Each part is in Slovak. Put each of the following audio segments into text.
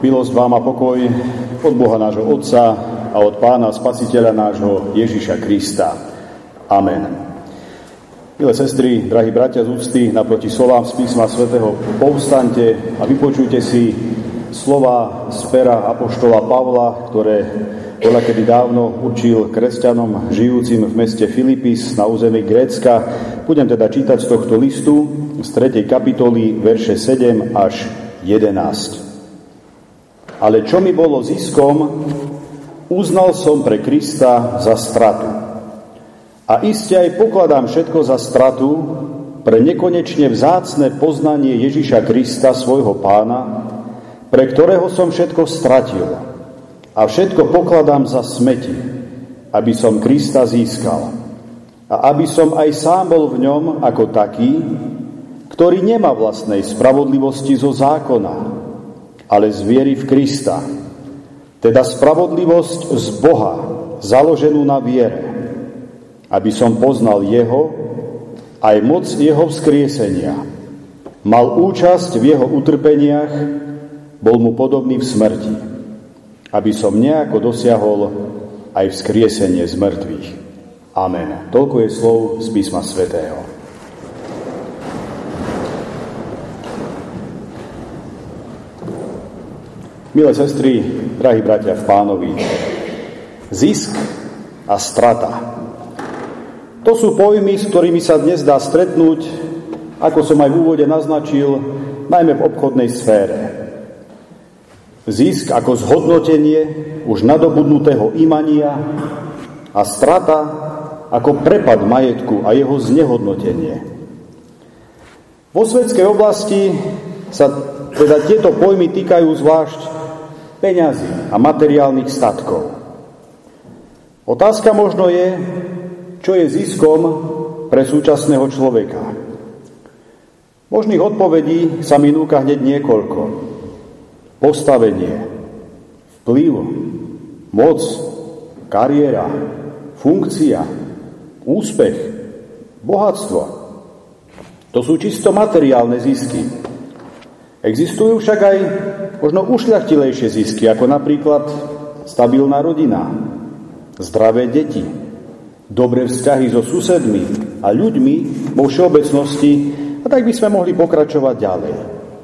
Milosť vám a pokoj od Boha nášho Otca a od Pána Spasiteľa nášho Ježiša Krista. Amen. Milé sestry, drahí bratia z úcty, naproti slovám z písma svätého povstaňte a vypočujte si slova z pera apoštola Pavla, ktoré voľakedy dávno učil kresťanom žijúcim v meste Filipis na území Grécka. Budem teda čítať z tohto listu z 3. kapitoly, verše 7 až 11. Ale čo mi bolo ziskom, uznal som pre Krista za stratu. A iste aj pokladám všetko za stratu pre nekonečne vzácne poznanie Ježiša Krista, svojho Pána, pre ktorého som všetko stratil. A všetko pokladám za smeti, aby som Krista získal. A aby som aj sám bol v ňom ako taký, ktorý nemá vlastnej spravodlivosti zo zákona, ale z viery v Krista, teda spravodlivosť z Boha, založenú na viere, aby som poznal Jeho, aj moc Jeho vzkriesenia, mal účasť v Jeho utrpeniach, bol mu podobný v smrti, aby som nejako dosiahol aj vzkriesenie z mŕtvych. Amen. Toľko je slov z písma svätého. Milé sestry, drahí bratia v Pánovi, zisk a strata. To sú pojmy, s ktorými sa dnes dá stretnúť, ako som aj v úvode naznačil, najmä v obchodnej sfére. Zisk ako zhodnotenie už nadobudnutého imania a strata ako prepad majetku a jeho znehodnotenie. Vo svetskej oblasti sa teda tieto pojmy týkajú zvlášť peňazí a materiálnych statkov. Otázka možno je, čo je ziskom pre súčasného človeka. Možných odpovedí sa mi núka hneď niekoľko. Postavenie, vplyv, moc, kariéra, funkcia, úspech, bohatstvo. To sú čisto materiálne zisky. Existujú však aj možno ušľachtilejšie zisky, ako napríklad stabilná rodina, zdravé deti, dobré vzťahy so susedmi a ľuďmi vo všeobecnosti, a tak by sme mohli pokračovať ďalej.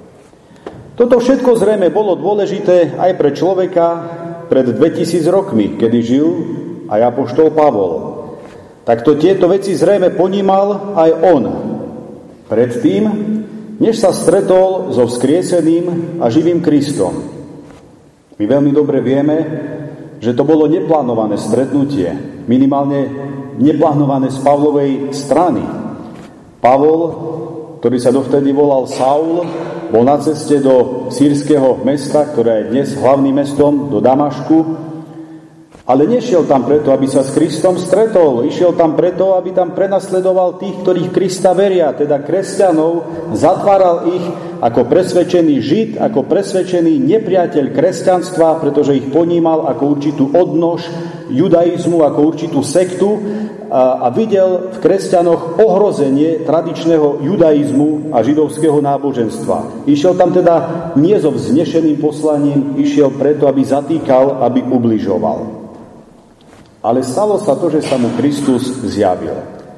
Toto všetko zrejme bolo dôležité aj pre človeka pred 2000 rokmi, kedy žil aj apoštol Pavol. Takto tieto veci zrejme ponímal aj on. Predtým, než sa stretol so vzkrieseným a živým Kristom. My veľmi dobre vieme, že to bolo neplánované stretnutie, minimálne neplánované z Pavlovej strany. Pavol, ktorý sa dovtedy volal Saul, bol na ceste do sýrskeho mesta, ktoré je dnes hlavným mestom, do Damašku, ale nešiel tam preto, aby sa s Kristom stretol. Išiel tam preto, aby tam prenasledoval tých, ktorých Krista veria, teda kresťanov, zatváral ich ako presvedčený Žid, ako presvedčený nepriateľ kresťanstva, pretože ich ponímal ako určitú odnož judaizmu, ako určitú sektu a videl v kresťanoch ohrozenie tradičného judaizmu a židovského náboženstva. Išiel tam teda nie so vznešeným poslaním, išiel preto, aby zatýkal, aby ubližoval. Ale stalo sa to, že sa mu Kristus zjavil.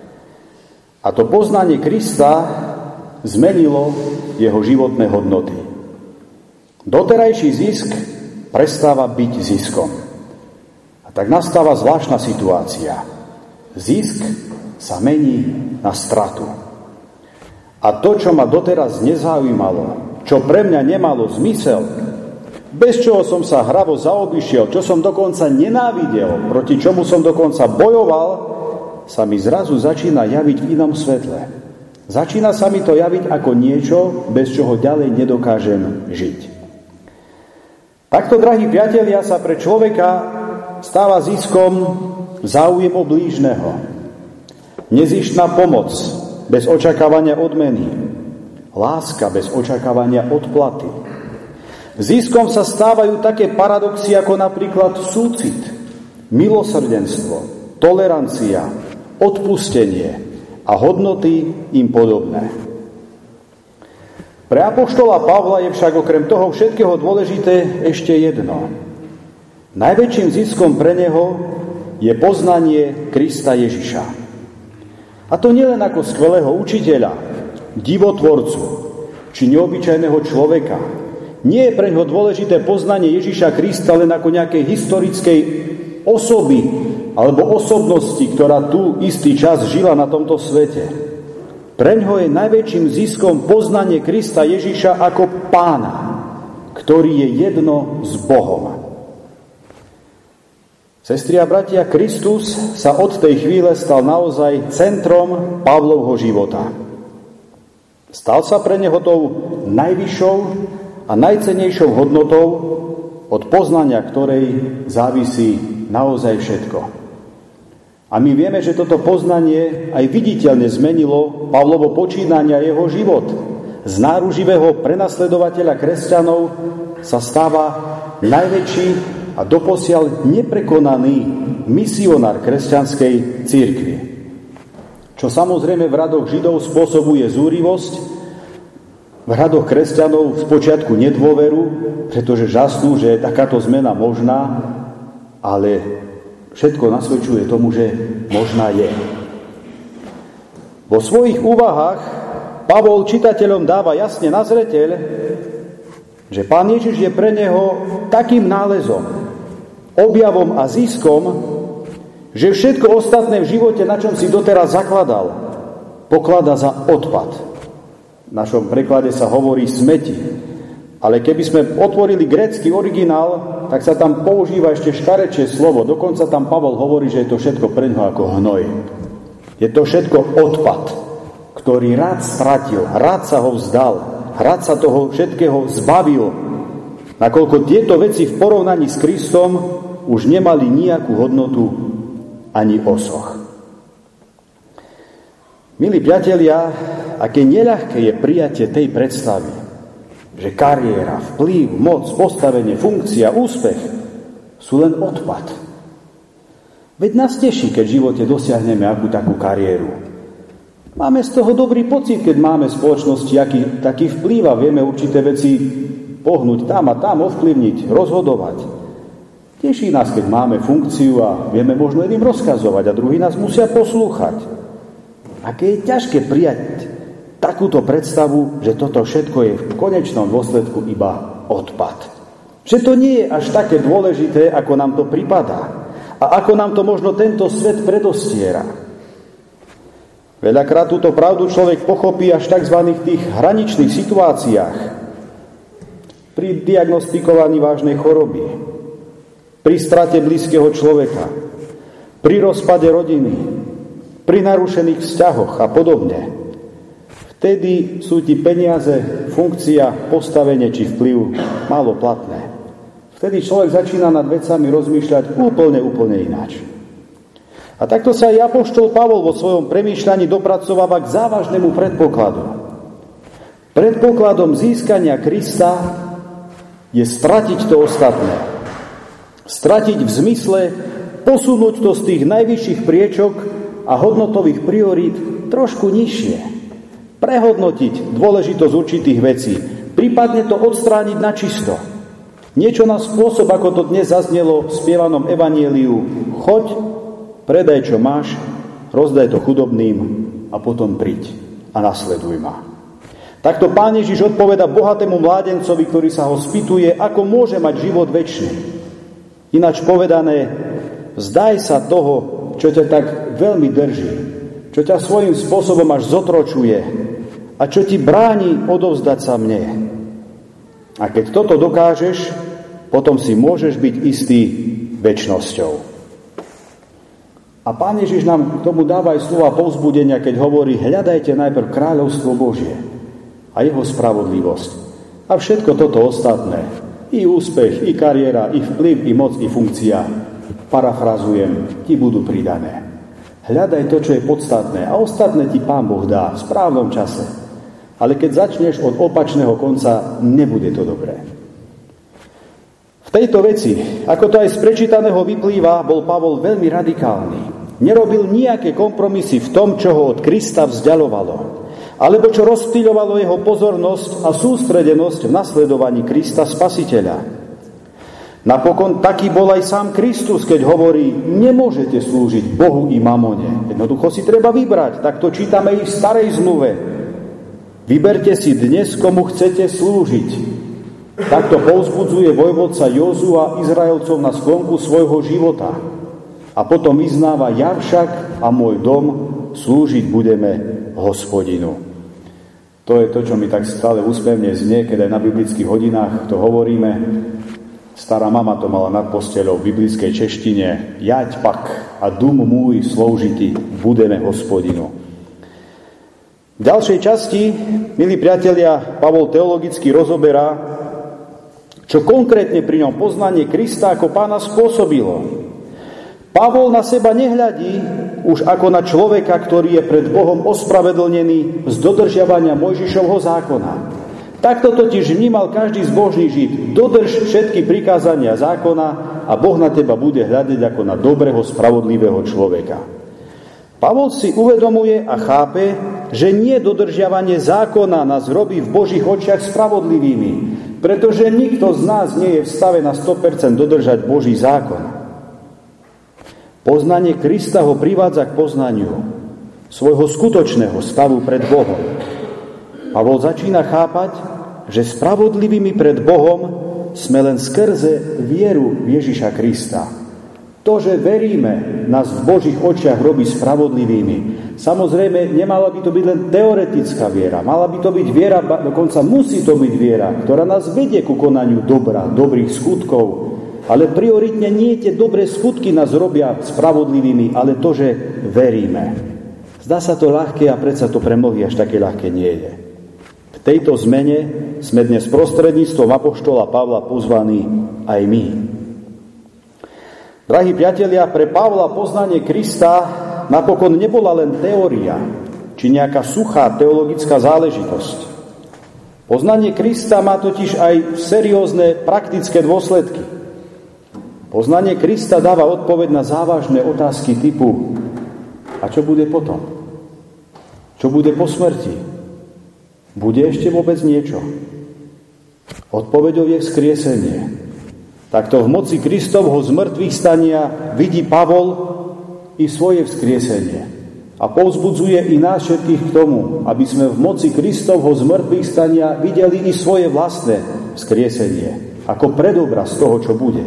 A to poznanie Krista zmenilo jeho životné hodnoty. Doterajší zisk prestáva byť ziskom. A tak nastáva zvláštna situácia. Zisk sa mení na stratu. A to, čo ma doteraz nezaujímalo, čo pre mňa nemalo zmysel, bez čoho som sa hravo zaobišiel, čo som dokonca nenávidel, proti čomu som dokonca bojoval, sa mi zrazu začína javiť v inom svetle. Začína sa mi to javiť ako niečo, bez čoho ďalej nedokážem žiť. Takto, drahí priatelia, sa pre človeka stáva ziskom záujem o blížneho. Nezištná pomoc bez očakávania odmeny. Láska bez očakávania odplaty. Ziskom sa stávajú také paradoxy ako napríklad súcit, milosrdenstvo, tolerancia, odpustenie a hodnoty im podobné. Pre apoštola Pavla je však okrem toho všetkého dôležité ešte jedno. Najväčším ziskom pre neho je poznanie Krista Ježiša. A to nielen ako skvelého učiteľa, divotvorcu či neobyčajného človeka. Nie je pre neho dôležité poznanie Ježiša Krista len ako nejakej historickej osoby alebo osobnosti, ktorá tu istý čas žila na tomto svete. Pre ňoho je najväčším ziskom poznanie Krista Ježiša ako Pána, ktorý je jedno s Bohom. Sestri a bratia, Kristus sa od tej chvíle stal naozaj centrom Pavlovho života. Stal sa pre neho tou najvyššou a najcennejšou hodnotou, od poznania ktorej závisí naozaj všetko. A my vieme, že toto poznanie aj viditeľne zmenilo Pavlovo počínanie a jeho život. Z náruživého prenasledovateľa kresťanov sa stáva najväčší a doposiaľ neprekonaný misionár kresťanskej cirkvi. Čo samozrejme v radoch Židov spôsobuje zúrivosť, v radoch kresťanov spočiatku nedôveru, pretože žasnú, že je takáto zmena možná, ale všetko nasvedčuje tomu, že možná je. Vo svojich úvahách Pavol čitateľom dáva jasne na zreteľ, že Pán Ježiš je pre neho takým nálezom, objavom a ziskom, že všetko ostatné v živote, na čom si doteraz zakladal, pokladá za odpad. V našom preklade sa hovorí smeti. Ale keby sme otvorili grécky originál, tak sa tam používa ešte škarečie slovo. Dokonca tam Pavol hovorí, že je to všetko pre ňoho ako hnoj. Je to všetko odpad, ktorý rád stratil, rád sa ho vzdal, rád sa toho všetkého zbavil. Nakoľko tieto veci v porovnaní s Kristom už nemali nejakú hodnotu ani osoch. Milí priatelia, aké neľahké je prijatie tej predstavy, že kariéra, vplyv, moc, postavenie, funkcia, úspech sú len odpad. Veď nás teší, keď v živote dosiahneme akú takú kariéru. Máme z toho dobrý pocit, keď máme v spoločnosti taký vplyv a vieme určité veci pohnúť tam a tam, ovplyvniť, rozhodovať. Teší nás, keď máme funkciu a vieme možno jedným rozkazovať a druhí nás musia poslúchať. Aké je ťažké prijať takúto predstavu, že toto všetko je v konečnom dôsledku iba odpad. Že to nie je až také dôležité, ako nám to pripadá a ako nám to možno tento svet predostiera. Veľakrát túto pravdu človek pochopí až v tzv. Tých hraničných situáciách. Pri diagnostikovaní vážnej choroby, pri strate blízkeho človeka, pri rozpade rodiny, pri narušených vzťahoch a podobne. Vtedy sú ti peniaze, funkcia, postavenie či vplyv málo platné. Vtedy človek začína nad vecami rozmýšľať úplne ináč. A takto sa aj apoštol Pavol vo svojom premýšľaní dopracováva k závažnému predpokladu. Predpokladom získania Krista je stratiť to ostatné. Stratiť v zmysle posunúť to z tých najvyšších priečok a hodnotových priorít trošku nižšie. Prehodnotiť dôležitosť určitých vecí, prípadne to odstrániť na čisto. Niečo na spôsob, ako to dnes zaznelo v spievanom evanjeliu. Choď, predaj, čo máš, rozdaj to chudobným a potom príď a nasleduj ma. Takto Pán Ježiš odpoveda bohatému mládencovi, ktorý sa ho spýtuje, ako môže mať život večný. Ináč povedané, vzdaj sa toho, čo ťa tak veľmi drží, čo ťa svojím spôsobom až zotročuje a čo ti bráni odovzdať sa mne. A keď toto dokážeš, potom si môžeš byť istý večnosťou. A Pán Ježiš nám k tomu dáva aj slova povzbudenia, keď hovorí, hľadajte najprv kráľovstvo Božie a jeho spravodlivosť. A všetko toto ostatné, i úspech, i kariéra, i vplyv, i moc, i funkcia, parafrazujem, ti budú pridané. Hľadaj to, čo je podstatné a ostatné ti Pán Boh dá v správnom čase. Ale keď začneš od opačného konca, nebude to dobré. V tejto veci, ako to aj z prečítaného vyplýva, bol Pavol veľmi radikálny. Nerobil nejaké kompromisy v tom, čo ho od Krista vzdialovalo. alebo čo rozptýľovalo jeho pozornosť a sústredenosť v nasledovaní Krista Spasiteľa. Napokon taký bol aj sám Kristus, keď hovorí, nemôžete slúžiť Bohu i mamone. Jednoducho si treba vybrať, tak to čítame i v starej zmluve. Vyberte si dnes, komu chcete slúžiť. Takto povzbudzuje vojvodca Jozua Izraelcov na sklonku svojho života. A potom vyznáva, ja však a môj dom slúžiť budeme Hospodinu. To je to, čo mi tak stále úsmevne znie, keď aj na biblických hodinách to hovoríme. Stará mama to mala nad posteľou v biblickej češtine. Jaď pak a dum môj sloužitý budeme Hospodinu. V ďalšej časti, milí priatelia, Pavol teologicky rozoberá, čo konkrétne pri ňom poznanie Krista ako Pána spôsobilo. Pavol na seba nehľadí už ako na človeka, ktorý je pred Bohom ospravedlnený z dodržiavania Mojžišovho zákona. Takto totiž vnímal každý zbožný Žid. Dodrž všetky prikázania zákona a Boh na teba bude hľadieť ako na dobrého, spravodlivého človeka. Pavol si uvedomuje a chápe, že nie dodržiavanie zákona nás robí v Božích očiach spravodlivými, pretože nikto z nás nie je v stave na 100% dodržať Boží zákon. Poznanie Krista ho privádza k poznaniu svojho skutočného stavu pred Bohom. Pavol začína chápať, že spravodlivými pred Bohom sme len skrze vieru v Ježiša Krista. To, že veríme, nás v Božích očiach robí spravodlivými. Samozrejme, nemala by to byť len teoretická viera. Mala by to byť viera, dokonca musí to byť viera, ktorá nás vedie ku konaniu dobra, dobrých skutkov. Ale prioritne nie tie dobré skutky nás robia spravodlivými, ale to, že veríme. Zdá sa to ľahké a predsa to pre mnohých až také ľahké nie je. V tejto zmene sme dnes prostredníctvom apoštola Pavla pozvaní aj my. Drahí priatelia, pre Pavla poznanie Krista napokon nebola len teória, či nejaká suchá teologická záležitosť. Poznanie Krista má totiž aj seriózne praktické dôsledky. Poznanie Krista dáva odpoveď na závažné otázky typu: a čo bude potom? Čo bude po smrti? Bude ešte vôbec niečo? Odpoveďou je vzkriesenie. Takto v moci Kristovho zmrtvých stania vidí Pavol i svoje vzkriesenie. A povzbudzuje i nás všetkých k tomu, aby sme v moci Kristovho zmrtvých stania videli i svoje vlastné vzkriesenie, ako predobraz toho, čo bude.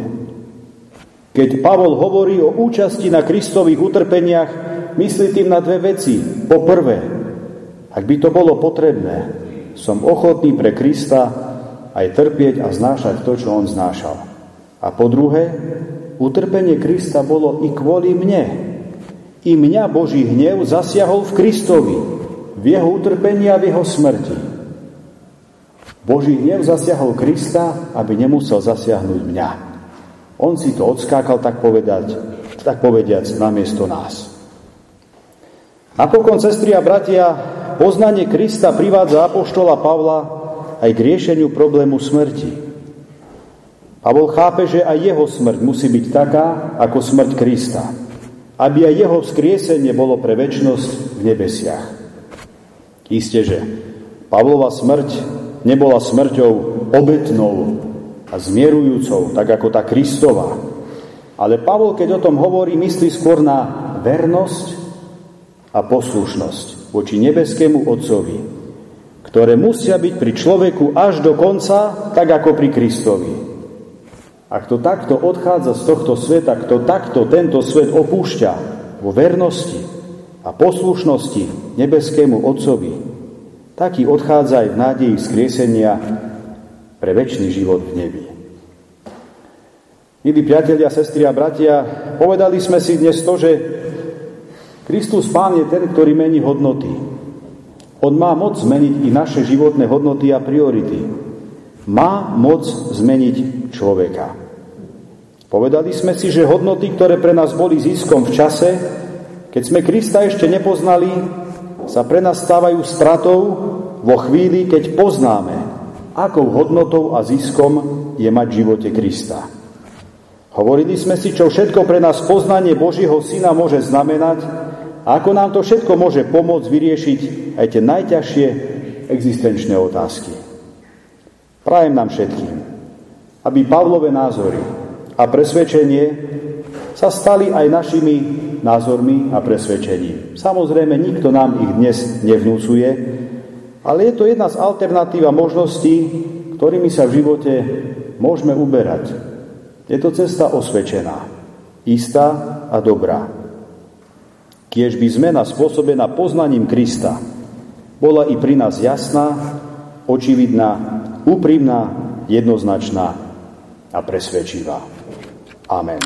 Keď Pavol hovorí o účasti na Kristových utrpeniach, myslí tým na dve veci. Po prvé, ak by to bolo potrebné, som ochotný pre Krista aj trpieť a znášať to, čo on znášal. A po druhé, utrpenie Krista bolo i kvôli mne. I mňa Boží hnev zasiahol v Kristovi, v jeho utrpení a v jeho smrti. Boží hnev zasiahol Krista, aby nemusel zasiahnuť mňa. On si to odskákal, tak povediac, namiesto nás. Napokon, sestry a bratia, poznanie Krista privádza apoštola Pavla aj k riešeniu problému smrti. Pavol chápe, že aj jeho smrť musí byť taká, ako smrť Krista, aby aj jeho vzkriesenie bolo pre večnosť v nebesiach. Isté, že Pavlova smrť nebola smrťou obetnou a zmierujúcou, tak ako tá Kristova. Ale Pavol, keď o tom hovorí, myslí skôr na vernosť a poslušnosť voči nebeskému Otcovi, ktoré musia byť pri človeku až do konca, tak ako pri Kristovi. A kto takto odchádza z tohto sveta, kto takto tento svet opúšťa vo vernosti a poslušnosti nebeskému Otcovi, taký odchádza aj v nádeji vzkriesenia pre večný život v nebi. Milí priatelia, sestry a bratia, povedali sme si dnes to, že Kristus Pán je ten, ktorý mení hodnoty. On má moc zmeniť i naše životné hodnoty a priority. Má moc zmeniť človeka. Povedali sme si, že hodnoty, ktoré pre nás boli ziskom v čase, keď sme Krista ešte nepoznali, sa pre nás stávajú stratou vo chvíli, keď poznáme, akou hodnotou a ziskom je mať v živote Krista. Hovorili sme si, čo všetko pre nás poznanie Božieho Syna môže znamenať, a ako nám to všetko môže pomôcť vyriešiť aj tie najťažšie existenčné otázky. Prajem nám všetkým, aby Pavlové názory a presvedčenie sa stali aj našimi názormi a presvedčením. Samozrejme, nikto nám ich dnes nevnúcuje, ale je to jedna z alternatív a možností, ktorými sa v živote môžeme uberať. Je to cesta osvedčená, istá a dobrá. Kiež by zmena spôsobená poznaním Krista bola i pri nás jasná, očividná, úprimná, jednoznačná a presvedčivá. Amen.